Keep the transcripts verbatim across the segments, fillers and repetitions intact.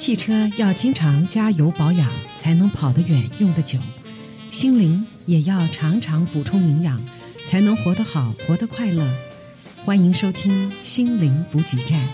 汽车要经常加油保养，才能跑得远用得久。心灵也要常常补充营养，才能活得好活得快乐。欢迎收听心灵补给站。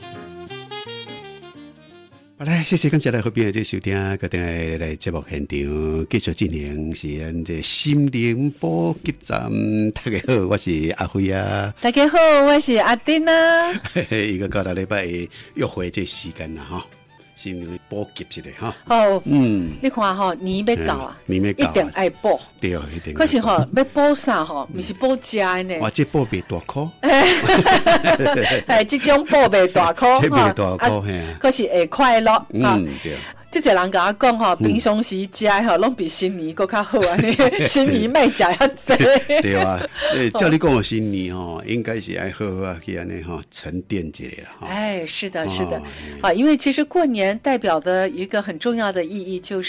好嘞，谢谢刚才来和朋友在收听个电来节目现场，继续进行是咱这心灵补给站。大家好，我是阿辉啊。 大家好，我是阿丁啊。 一个到大礼拜约会这时间啦哈，心灵补给一下哈。 哦， 嗯， 你看哈，年要到啊， 年要到， 一定爱补。 对，一定。 可是哈，要补啥哈？不是补吃呢。 哇，这补袂大颗。 哎，这种补袂大颗， 这袂大颗嘿。 可是会快乐。 嗯，对。 这些人跟我讲哈，平常时吃哈，拢比新年更较好啊！新年卖吃遐济。 对啊，照你讲的新年哦，应该是爱好好去安尼哈沉淀一下哈。 哎，是的，是的，啊，因为其实过年代表的一个很重要的意义就是。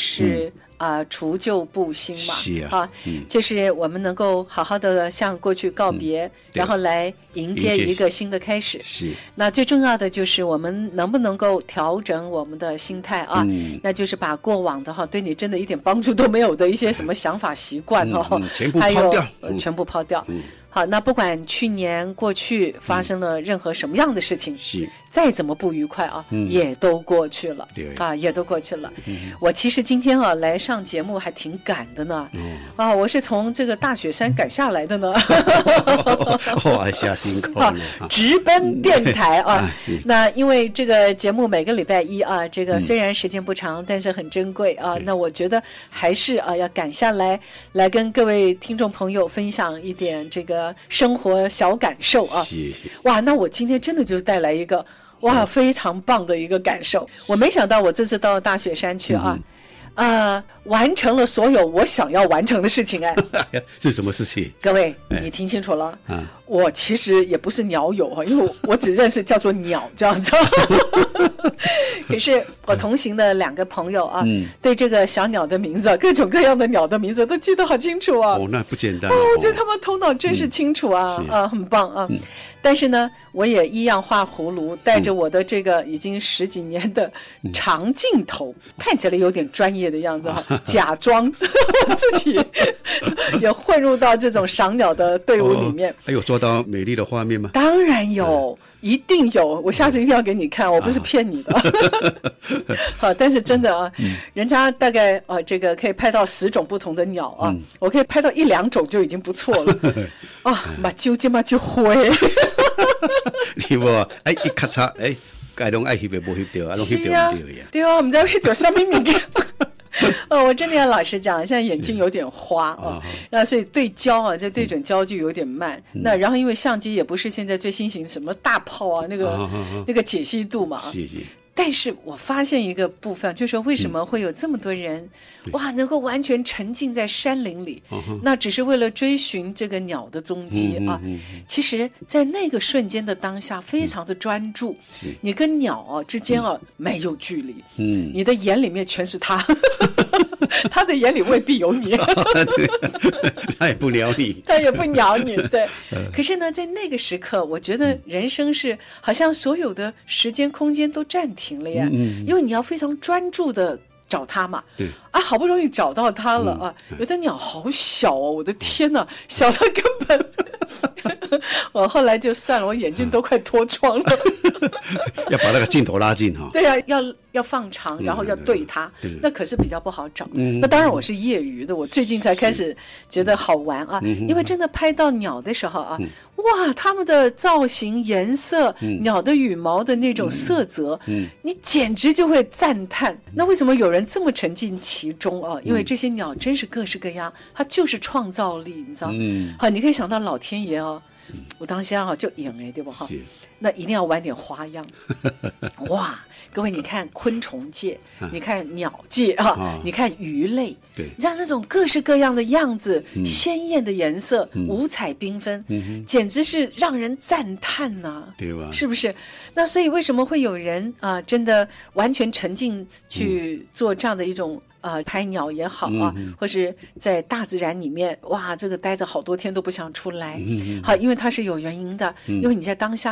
嗯啊、呃，除旧布新嘛， 是啊，啊嗯、就是我们能够好好的向过去告别，嗯、然后来迎接一个新的开始。 是， 那最重要的就是我们能不能够调整我们的心态啊？嗯、那就是把过往的哈，对你真的一点帮助都没有的一些什么想法习惯哦， 嗯嗯、全部抛掉， 还有、呃、全部抛掉。 嗯好，那不管去年过去发生了任何什么样的事情， 是、嗯、 再怎么不愉快啊，嗯、也都过去了， 对啊，也都过去了。 嗯、 我其实今天啊来上节目还挺赶的呢， 哦、 啊，我是从这个大雪山赶下来的呢， 哇，下辛苦了， 直奔电台啊。 啊那因为这个节目每个礼拜一啊，这个虽然时间不长，嗯、但是很珍贵啊。那我觉得还是啊要赶下来，来跟各位听众朋友分享一点这个。生活小感受啊， 是是哇！那我今天真的就带来一个哇、嗯、非常棒的一个感受。我没想到我这次到大雪山去啊，嗯、呃，完成了所有我想要完成的事情哎。 是什么事情？ 各位，你听清楚了。 啊、 我其实也不是鸟友啊，因为我只认识叫做鸟这样子。可是我同行的两个朋友啊，嗯、对这个小鸟的名字，各种各样的鸟的名字都记得好清楚啊。 哦，那不简单、啊。 哦，我觉得他们头脑真是清楚啊， 嗯、 啊，很棒啊。嗯、但是呢，我也一样画葫芦，带着我的这个已经十几年的长镜头，嗯、看起来有点专业的样子哈，啊、假装我自己也混入到这种赏鸟的队伍里面。 哦、还有做到美丽的画面吗？ 当然有。嗯一定有，我下次一定要给你看，我不是骗你的。好，但是真的啊，嗯、人家大概呃这个可以拍到十种不同的鸟啊，嗯、我可以拍到一两种就已经不错了。啊，目睭这么就灰。 你无哎一咔嚓哎，该拢爱翕的无翕到，啊拢翕到唔到呀。 对啊，我们在翕到什么物件？哦，我真的要老实讲，现在眼睛有点花哦，那所以对焦啊，这对准焦距有点慢。嗯、那然后因为相机也不是现在最新型什么大炮啊，那个、哦哦哦、那个解析度嘛。 是是。 但是我发现一个部分，就是说为什么会有这么多人，嗯、哇，能够完全沉浸在山林里，嗯、那只是为了追寻这个鸟的踪迹啊。嗯嗯嗯、其实，在那个瞬间的当下，非常的专注，嗯、你跟鸟啊之间啊、嗯、没有距离，嗯，你的眼里面全是它。他的眼里未必有你， 他也不鸟你， 他也不鸟你，对。可是呢，在那个时刻，我觉得人生是好像所有的时间空间都暂停了呀，嗯嗯、因为你要非常专注的找它嘛。 对啊，好不容易找到它了啊！嗯、有的鸟好小哦，我的天哪，小到根本。我后来就算了，我眼睛都快脱窗了。 要把那个镜头拉近哈。 对呀、啊，要要放长，然后要对它，嗯、那可是比较不好找。 嗯、 那当然我是业余的，我最近才开始觉得好玩啊，因为真的拍到鸟的时候啊，嗯、哇，它们的造型、颜色、嗯、鸟的羽毛的那种色泽，嗯、你简直就会赞叹。那为什么有人这么沉浸其中啊？因为这些鸟真是各式各样，它就是创造力，你知道吗？嗯、好，你可以想到老天爷哦。我当下哈就赢哎，对不哈？那一定要玩点花样。哇，各位，你看昆虫界，啊、你看鸟界啊，啊你看鱼类， 对， 像那种各式各样的样子，嗯、鲜艳的颜色，嗯、五彩缤纷，嗯、简直是让人赞叹呐、啊， 对吧？ 是不是？那所以为什么会有人啊、呃，真的完全沉浸去做这样的一种？呃，拍鸟也好啊，嗯、或是在大自然里面，哇，这个待着好多天都不想出来。嗯、好，因为它是有原因的，嗯、因为你在当下的时候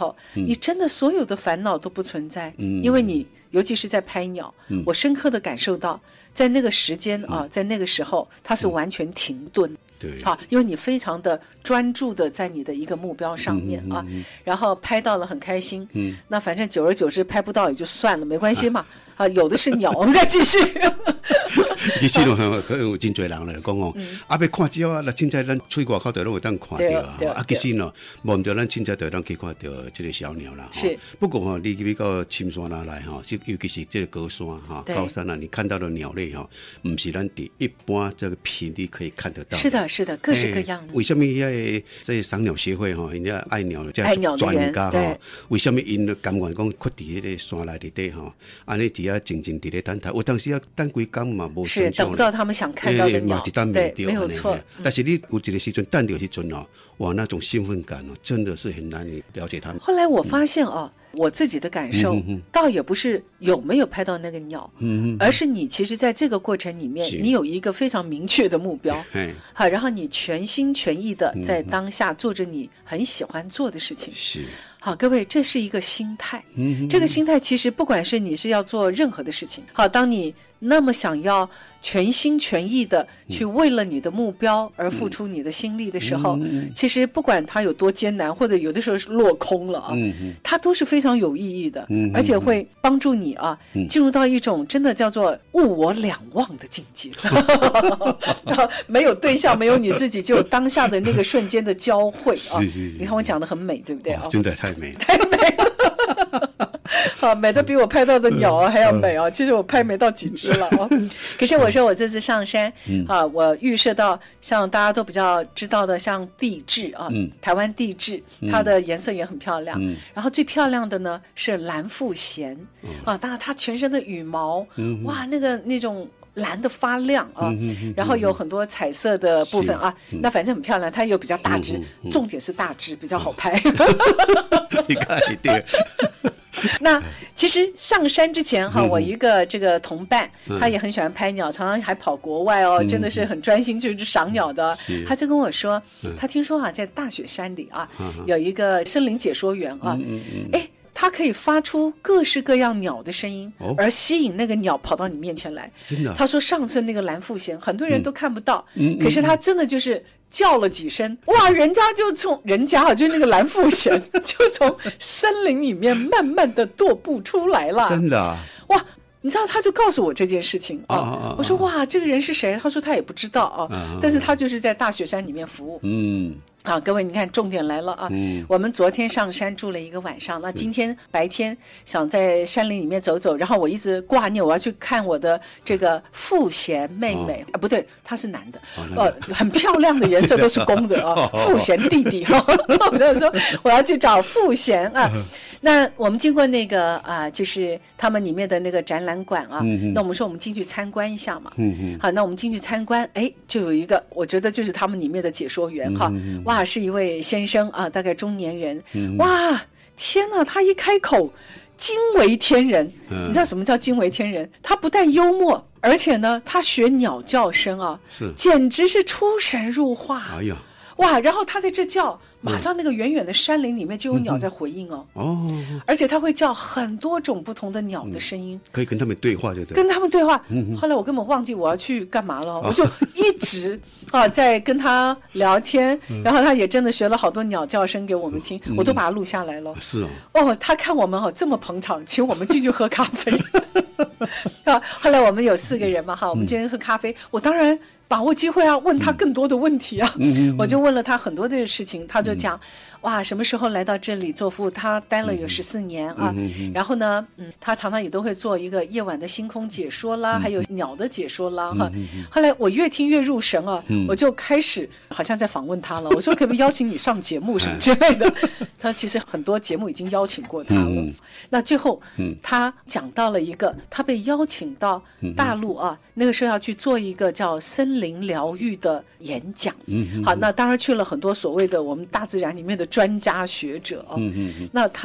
候，嗯、你真的所有的烦恼都不存在，嗯、因为你尤其是在拍鸟，嗯、我深刻的感受到，在那个时间啊，在那个时候，它是完全停顿。 对， 好，因为你非常的专注的在你的一个目标上面、嗯、啊，然后拍到了很开心，嗯，那反正久而久之拍不到也就算了，没关系嘛，啊，啊有的是鸟，我们再继续。 其实哦，可能有真侪人来讲哦，啊，要看鸟啊，那凊彩咱出去外口就拢会当看到啊，啊，其实哦，无唔着咱凊彩就当去看到这个小鸟啦。是，不过哈、哦，你比到深山那来哈，尤其是这个高山哈、高山啊，你看到的鸟类哈，唔是咱伫一般这个频率可以看得到。 是的，是的，各式各样的。 为什么遐这赏鸟协会哈，人家爱鸟的这专家哈，为什么因甘愿讲屈伫迄个山内底底哈，安尼伫遐静静伫咧等待，有当时啊等几工嘛无。 是等不到他们想看到的鸟， 对， 没有错。 但是你有一个时阵等到时阵哦，哇，那种兴奋感哦，真的是很难以了解他们。 后来我发现哦，嗯、我自己的感受、嗯、倒也不是有没有拍到那个鸟，嗯、而是你其实在这个过程里面，你有一个非常明确的目标，好，然后你全心全意的在当下做着你很喜欢做的事情。 是。 好，各位，这是一个心态。嗯，这个心态其实不管是你是要做任何的事情，好，当你那么想要全心全意的去为了你的目标而付出你的心力的时候，嗯、其实不管它有多艰难，或者有的时候是落空了啊，嗯、它都是非常有意义的，嗯、而且会帮助你啊、嗯、进入到一种真的叫做物我两忘的境界。没有对象，没有你自己，只有当下的那个瞬间的交汇啊。是是是，你看我讲的很美，对不对啊？ 真的太美了， 太美了。好，美的比我拍到的鸟啊还要美啊！其实我拍没到几只了啊。可是我说我这次上山啊，我预设到像大家都比较知道的，像地质啊，台湾地质，它的颜色也很漂亮。然后最漂亮的呢是蓝腹鹇啊，当然它全身的羽毛，哇，那个那种。蓝的发亮啊，嗯、然后有很多彩色的部分啊，嗯、那反正很漂亮。它又比较大只，嗯嗯、重点是大只比较好拍。 你看一定。 那其实上山之前哈，嗯、我一个这个同伴，嗯、他也很喜欢拍鸟，常常还跑国外哦，嗯、真的是很专心去赏鸟的。嗯、他就跟我说，嗯、他听说啊，在大雪山里啊，嗯、有一个森林解说员啊，哎。嗯嗯嗯它可以发出各式各样鸟的声音，哦、而吸引那个鸟跑到你面前来。真的，他说上次那个蓝腹鹇，很多人都看不到，嗯、可是他真的就是叫了几声，嗯、哇，人家就从人家啊，就是那个蓝腹鹇，就从森林里面慢慢的踱步出来了。 真的、啊， 哇！你知道，他就告诉我这件事情啊。啊啊我说哇，这个人是谁？他说他也不知道啊，啊但是他就是在大雪山里面服务。嗯。啊，各位，你看，重点来了啊！嗯、我们昨天上山住了一个晚上，那今天白天想在山林里面走走，然后我一直挂念我要去看我的这个腹鹇妹妹、哦、啊，不对，她是男的，哦、呃，很漂亮的颜色都是公的啊，腹鹇弟弟哈，我就说我要去找腹鹇啊。那我们经过那个啊，就是他们里面的那个展览馆啊，嗯、那我们说我们进去参观一下嘛，嗯、好，那我们进去参观，哎，就有一个，我觉得就是他们里面的解说员哈，嗯、哇，是一位先生啊，大概中年人，嗯、哇，天哪，他一开口惊为天人，嗯、你知道什么叫惊为天人？他不但幽默，而且呢，他学鸟叫声啊，是，简直是出神入化，哎呀，哇，然后他在这叫。马上那个远远的山林里面就有鸟在回应哦，哦，而且它会叫很多种不同的鸟的声音， 可以跟他们对话，就对， 跟他们对话。后来我根本忘记我要去干嘛了，我就一直啊在跟他聊天，然后他也真的学了好多鸟叫声给我们听，我都把它录下来了。 是哦， 哦，他看我们哦这么捧场，请我们进去喝咖啡。啊，后来我们有四个人嘛，哈，我们今天喝咖啡，我当然。把握机会啊，问他更多的问题啊，嗯、我就问了他很多的事情，他就讲，嗯、哇，什么时候来到这里做服务？他待了有十四年啊，嗯、然后呢，嗯，他常常也都会做一个夜晚的星空解说啦，嗯、还有鸟的解说啦，哈、嗯。后来我越听越入神啊，嗯、我就开始好像在访问他了，我说可不可以邀请你上节目什么之类的？他其实很多节目已经邀请过他了。嗯、那最后，嗯、他讲到了一个，他被邀请到大陆啊，嗯、那个时候要去做一个叫森林疗愈的演讲，嗯、好，那当然去了很多所谓的我们大自然里面的专家学者啊，嗯、那他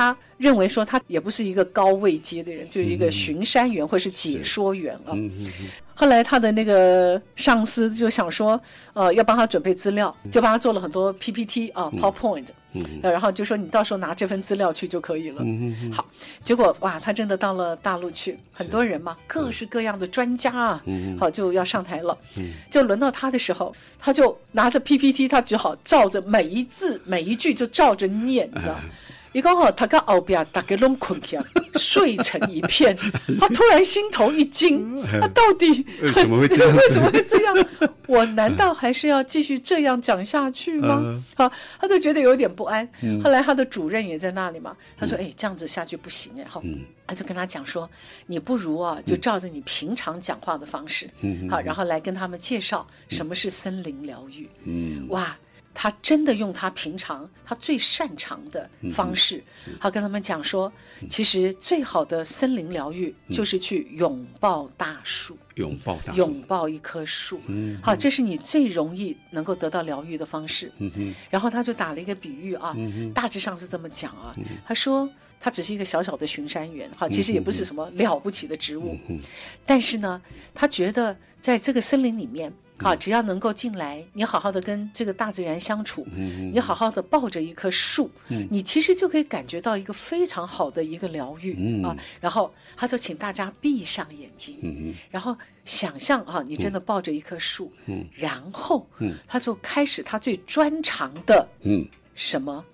认为说他也不是一个高位阶的人，就是一个巡山员或是解说员啊。 嗯嗯嗯后来他的那个上司就想说，呃，要帮他准备资料，就帮他做了很多 P P T 啊、呃、，PowerPoint，嗯、呃，然后就说你到时候拿这份资料去就可以了。嗯嗯嗯好，结果哇，他真的到了大陆去，很多人嘛，各式各样的专家啊，嗯、好就要上台了。嗯，就轮到他的时候，他就拿着 P P T， 他只好照着每一字每一句就照着念，你知道。一刚好他跟后边大家都困起来，睡成一片。他突然心头一惊，他到底怎么会这样？ 为什么会这样？我难道还是要继续这样讲下去吗？好，他就觉得有点不安。后来他的主任也在那里嘛，他说：“哎，这样子下去不行哎。”好，他就跟他讲说：“你不如啊，就照着你平常讲话的方式，好，然后来跟他们介绍什么是森林疗愈。”嗯，哇。他真的用他平常他最擅长的方式，嗯、他跟他们讲说，其实最好的森林疗愈就是去拥抱大树， 拥抱大树， 拥抱一棵树。嗯，好，这是你最容易能够得到疗愈的方式。嗯哼，然后他就打了一个比喻啊，嗯、大致上是这么讲啊，嗯、他说他只是一个小小的巡山员，哈，其实也不是什么了不起的职务，嗯、但是呢，他觉得在这个森林里面。好，只要能够进来，你好好的跟这个大自然相处，嗯、你好好的抱着一棵树，嗯、你其实就可以感觉到一个非常好的一个疗愈、嗯、啊。然后他就请大家闭上眼睛，嗯、然后想象啊，你真的抱着一棵树，嗯、然后、嗯、他就开始他最专长的，嗯，什么？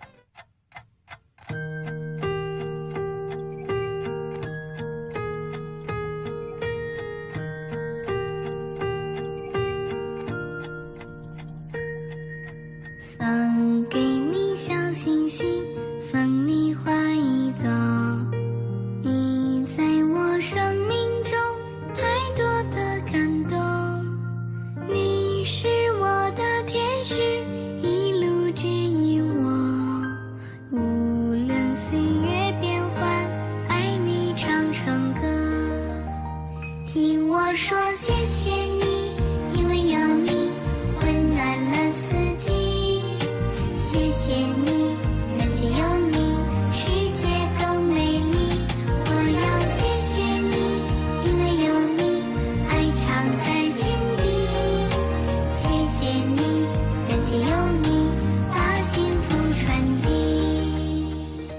送给你小星星，送你花一朵，你在我生命中太多的感动，你是我的天使，一路指引我，无论岁月变换，爱你唱唱歌，听我说谢谢你，因为有你温暖了四季，谢谢你，感谢有你，世界更美丽。我要谢谢你，因为有你，爱常在心底。谢谢你，感谢有你，把幸福传递。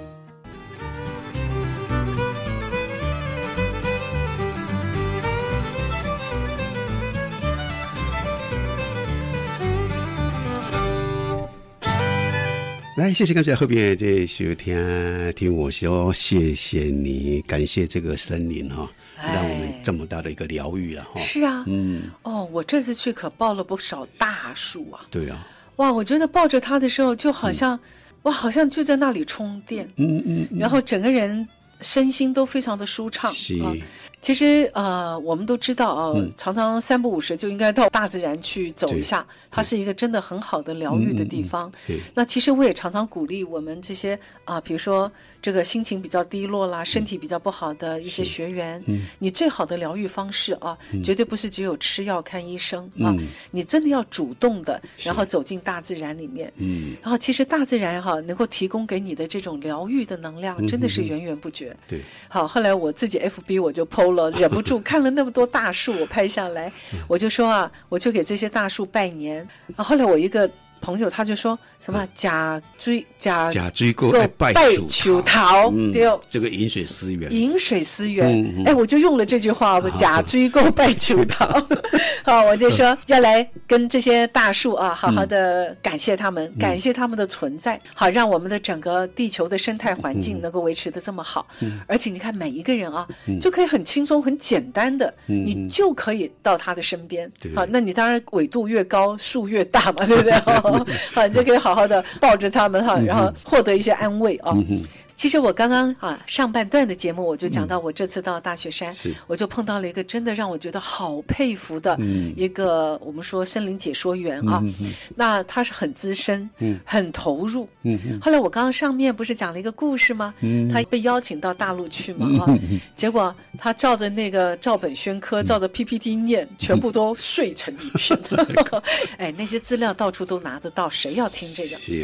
来，谢谢刚才后边这收听听我说，谢谢你，感谢这个森林哈、哦，让我们这么大的一个疗愈啊！哈， 是啊，嗯，哦，我这次去可抱了不少大树啊。 对啊， 哇，我觉得抱着它的时候，就好像，嗯、哇，好像就在那里充电，嗯嗯嗯，然后整个人身心都非常的舒畅。 是。 啊其实呃，我们都知道啊、呃嗯，常常三不五时就应该到大自然去走一下，它是一个真的很好的疗愈的地方。嗯嗯嗯、那其实我也常常鼓励我们这些啊、呃，比如说这个心情比较低落啦，身体比较不好的一些学员，嗯、你最好的疗愈方式啊、嗯，绝对不是只有吃药看医生啊、嗯，你真的要主动的，然后走进大自然里面。嗯，然后其实大自然哈、啊、能够提供给你的这种疗愈的能量，真的是源源不绝。 对， 好，后来我自己 F B 我就 P O了，忍不住看了那么多大树，我拍下来，我就说啊，我就给这些大树拜年。啊，后来我一个朋友他就说什么假追假假追过拜求桃，对、嗯， 这个饮水思源， 饮水思源。哎、嗯嗯，我就用了这句话，我假追过拜求桃。好，我就说要来跟这些大树啊，好好的感谢他们，嗯、感谢他们的存在，好让我们的整个地球的生态环境能够维持得这么好。嗯、而且你看每一个人啊，嗯、就可以很轻松、很简单的，嗯、你就可以到他的身边。好，那你当然纬度越高，树越大嘛，对不对？好，你就可以好好的抱着他们哈，然后获得一些安慰啊。嗯其实我刚刚啊上半段的节目我就讲到我这次到大雪山、嗯、我就碰到了一个真的让我觉得好佩服的一个、嗯、我们说森林解说员啊、嗯嗯、那他是很资深、嗯、很投入、嗯、后来我刚刚上面不是讲了一个故事吗、嗯、他被邀请到大陆去嘛、啊嗯、结果他照着那个照本宣科、嗯、照着 P P T 念、嗯、全部都睡成一片哎，那些资料到处都拿得到，谁要听这个？ 是啊，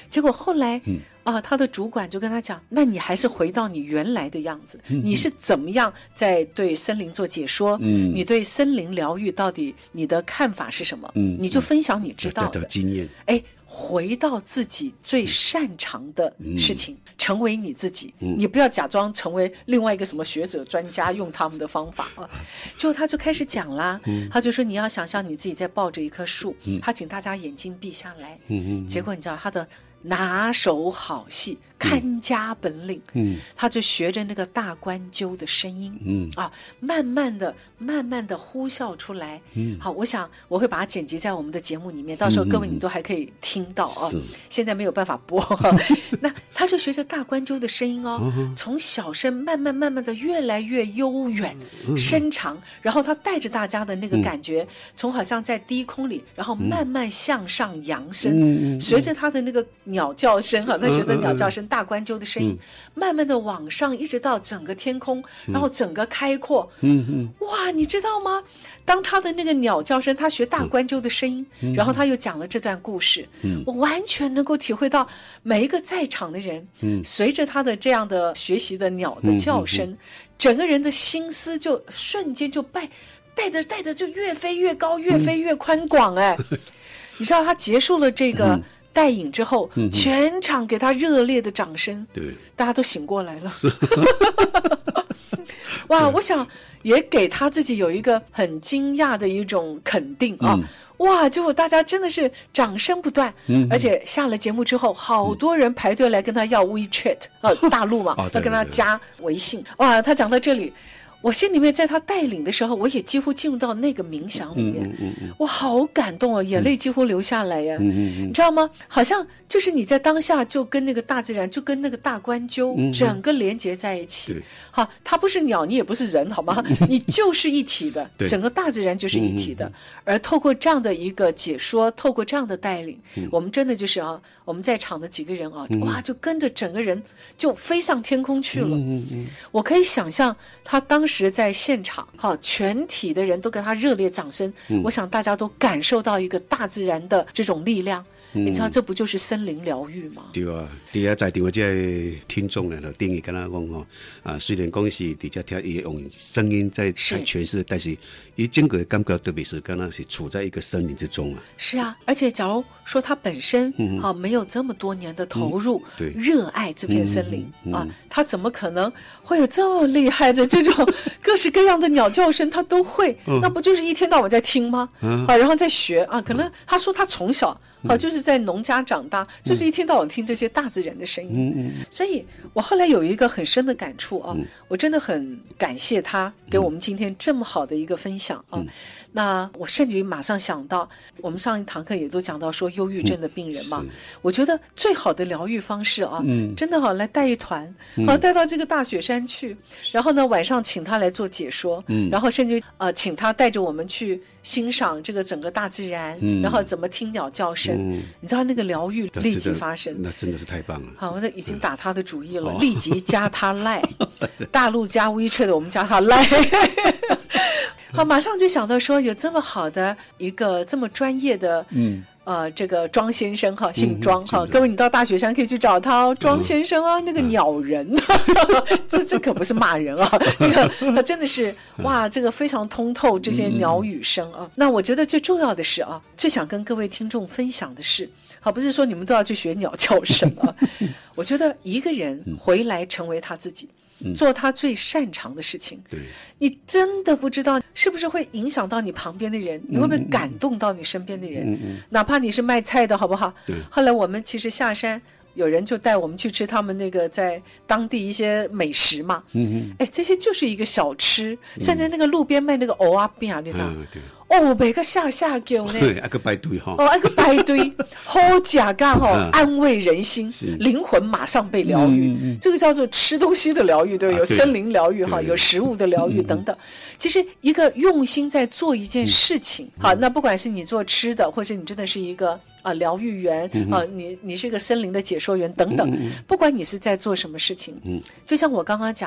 结果后来、嗯、啊，他的主管就跟他讲，那你还是回到你原来的样子、嗯、你是怎么样在对森林做解说、嗯、你对森林疗愈到底你的看法是什么、嗯、你就分享你知道的、 嗯、经验， 哎，回到自己最擅长的事情、嗯、成为你自己、嗯、你不要假装成为另外一个什么学者专家用他们的方法啊。结果他就开始讲啦、嗯、他就说你要想象你自己在抱着一棵树、嗯、他请大家眼睛闭下来、嗯、结果你知道他的拿手好戏看家本领、嗯、他就学着那个大冠鸠的声音、嗯、啊，慢慢的慢慢的呼啸出来、嗯、好，我想我会把它剪辑在我们的节目里面，到时候各位你都还可以听到啊、嗯、现在没有办法播那他就学着大冠鸠的声音哦、嗯、从小声慢慢慢慢的越来越悠远、嗯、深长，然后他带着大家的那个感觉、嗯、从好像在低空里，然后慢慢向上扬升、嗯、随着他的那个鸟叫声哈，他学的鸟叫声、嗯、大冠鸠的声音、嗯、慢慢的往上，一直到整个天空、嗯、然后整个开阔、嗯嗯、哇，你知道吗，当他的那个鸟叫声，他学大冠鸠的声音、嗯、然后他又讲了这段故事、嗯、我完全能够体会到每一个在场的人、嗯、随着他的这样的学习的鸟的叫声、嗯嗯嗯、整个人的心思就瞬间就带带着带着就越飞越高，越飞越宽广。哎、嗯、你知道他结束了这个、嗯带影之后、嗯、全场给他热烈的掌声，对，大家都醒过来了哇，我想也给他自己有一个很惊讶的一种肯定啊、嗯、哇，结果大家真的是掌声不断、嗯、而且下了节目之后好多人排队来跟他要 WeChat、嗯啊、大陆嘛要跟他加微信。哇，他讲到这里我心里面在他带领的时候，我也几乎进入到那个冥想里面，嗯嗯嗯、我好感动哦，眼泪几乎流下来呀、嗯嗯嗯，你知道吗？好像就是你在当下就跟那个大自然，就跟那个大冠鸠、嗯、整个连接在一起。好，它不是鸟，你也不是人，好吗？你就是一体的，整个大自然就是一体的。嗯嗯嗯、而透过这样的一个解说，透过这样的带领，嗯、我们真的就是啊，我们在场的几个人啊，嗯、哇，就跟着整个人就飞上天空去了。嗯嗯嗯、我可以想象他当时时在现场哈，全体的人都跟他热烈掌声、嗯、我想大家都感受到一个大自然的这种力量、嗯、你知道这不就是森林疗愈吗？对啊， 在啊在场的这听众呢，定义跟他讲哦，啊，虽然讲是在这听伊用声音在诠释，但是伊整个感觉特别是刚刚是处在一个森林之中啊。 是啊，而且假如说他本身、嗯啊、没有这么多年的投入、嗯、对，热爱这片森林、嗯嗯、啊，他怎么可能会有这么厉害的这种各式各样的鸟叫声他都会、嗯、那不就是一天到晚在听吗、嗯、啊，然后在学啊，可能他说他从小啊，就是在农家长大、嗯、就是一天到晚听这些大自然的声音、嗯嗯、所以我后来有一个很深的感触啊、嗯、我真的很感谢他给我们今天这么好的一个分享啊、嗯、那我甚至于马上想到我们上一堂课也都讲到说忧郁症的病人嘛、嗯、我觉得最好的疗愈方式啊、嗯、真的好来带一团、嗯、好带到这个大雪山去，然后呢晚上请他来做解说、嗯、然后甚至呃请他带着我们去欣赏这个整个大自然、嗯、然后怎么听鸟叫声、嗯、你知道那个疗愈立即发生， 那真的是太棒了。 好，我已经打他的主意了、嗯、立即加他赖大陆加 WeChat 的我们加他赖好，马上就想到说有这么好的一个这么专业的嗯呃，这个庄先生哈，姓庄哈、嗯，各位你到大雪山可以去找他哦，庄先生啊，嗯、那个鸟人，嗯、这这可不是骂人啊，这个他真的是哇，这个非常通透这些鸟语声啊。嗯、那我觉得最重要的是啊，最想跟各位听众分享的是，好，不是说你们都要去学鸟叫声啊，我觉得一个人回来成为他自己。嗯、做他最擅长的事情，对，你真的不知道是不是会影响到你旁边的人，你会不会感动到你身边的人、嗯嗯、哪怕你是卖菜的好不好？对，后来我们其实下山有人就带我们去吃他们那个在当地一些美食嘛，嗯嗯，哎，这些就是一个小吃，嗯、甚至那个路边卖那个蚵仔饼，你知道吗？嗯哦，每个下下叫呢， 对，那个排队哈， 哦，那个排队，好假干哈，安慰人心，灵魂马上被疗愈，嗯嗯、这个叫做吃东西的疗愈，对，有森林疗愈哈，有食物的疗愈等等。其实一个用心在做一件事情，嗯、好，那不管是你做吃的，或者你真的是一个啊疗愈员、嗯、啊，你你是一个森林的解说员等等，嗯、不管你是在做什么事情，嗯、就像我刚刚讲。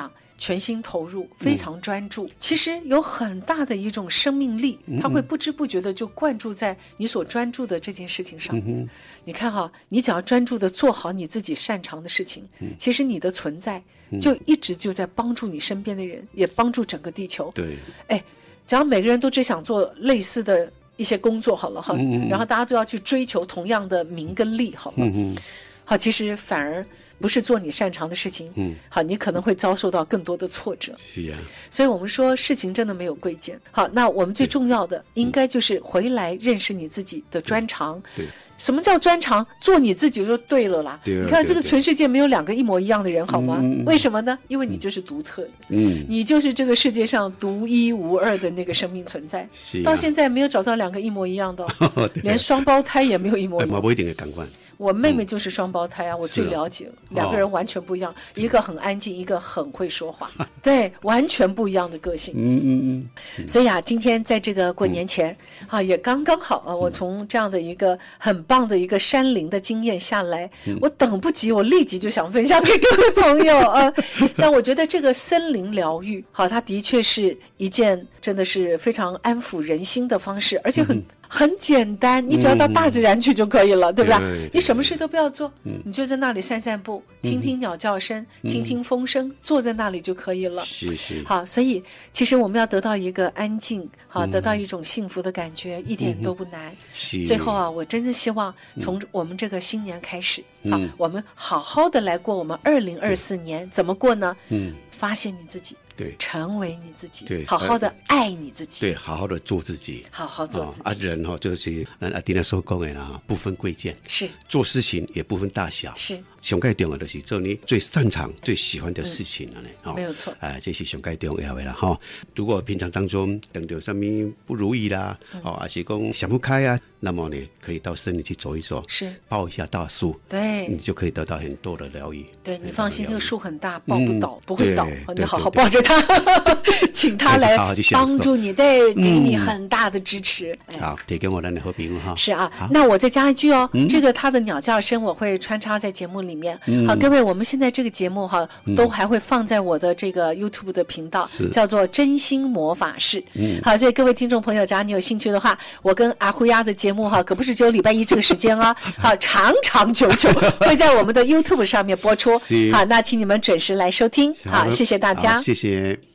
全心投入，非常专注，嗯、其实有很大的一种生命力，它会不知不觉的就灌注在你所专注的这件事情上。嗯、你看哈，你只要专注的做好你自己擅长的事情，嗯、其实你的存在就一直就在帮助你身边的人，也帮助整个地球。 对， 哎，只要每个人都只想做类似的一些工作好了哈，嗯、然后大家都要去追求同样的名跟利好了。嗯好，其实反而不是做你擅长的事情，嗯，好，你可能会遭受到更多的挫折。 是啊， 所以我们说事情真的没有贵贱。好，那我们最重要的应该就是回来认识你自己的专长。 对。 什么叫专长？做你自己就对了啦。 对， 你看这个全世界没有两个一模一样的人，好吗？嗯、为什么呢？因为你就是独特的，嗯，你就是这个世界上独一无二的那个生命存在。 是、啊， 到现在没有找到两个一模一样的、哦，连双胞胎也没有一模一样。 不一定的感官。 我妹妹就是双胞胎啊，嗯、我最了解了，两个人完全不一样，哦、一个很安静，一个很会说话，对，完全不一样的个性。 嗯嗯嗯。所以啊，今天在这个过年前、嗯、啊，也刚刚好啊，我从这样的一个很棒的一个山林的经验下来，嗯、我等不及，我立即就想分享给各位朋友啊。那我觉得这个森林疗愈，好，它的确是一件真的是非常安抚人心的方式，而且很。嗯很简单，你只要到大自然去就可以了，嗯、对吧？你什么事都不要做，嗯、你就在那里散散步，嗯、听听鸟叫声，嗯、听听风声，坐在那里就可以了。 是是。 好，所以其实我们要得到一个安静，好，嗯、得到一种幸福的感觉，一点都不难。 是。 最后啊，我真的希望从我们这个新年开始，嗯、好，我们好好的来过我们二零二四年，怎么过呢？嗯，发现你自己。 对， 成为你自己， 对， 好好的爱你自己， 对，好好的做自己， 好好做自己。 哦、啊，人哈、哦、就是阿丁那所讲的啦，不分贵贱， 是做事情也不分大小， 是。 上盖重要的是做你最擅长、最喜欢的事情了呢， 嗯哦、没有错。 哎、呃，这是上盖重要的啦哈、哦。如果平常当中等到什么不如意啦，嗯、哦，还是讲想不开啊，那么呢，可以到森林去走一走， 是抱一下大树， 对， 你就可以得到很多的疗愈。 对，你放心，那个树很大，抱不倒， 嗯、 不会倒， 哦、 你好好抱着它，请它来帮助你，对，给你很大的支持。 嗯哎、好，提供我的好评哈。 是啊，那我再加一句哦，嗯、这个它的鸟叫声我会穿插在节目里面。嗯、好，各位，我们现在这个节目哈，嗯、都还会放在我的这个 YouTube 的频道，叫做真心魔法室。嗯，好，所以各位听众朋友，假如你有兴趣的话，我跟阿辉鸭的节目哈，可不是只有礼拜一这个时间啊，好，长长久久会在我们的 YouTube 上面播出。好，那请你们准时来收听。好，谢谢大家， 谢谢。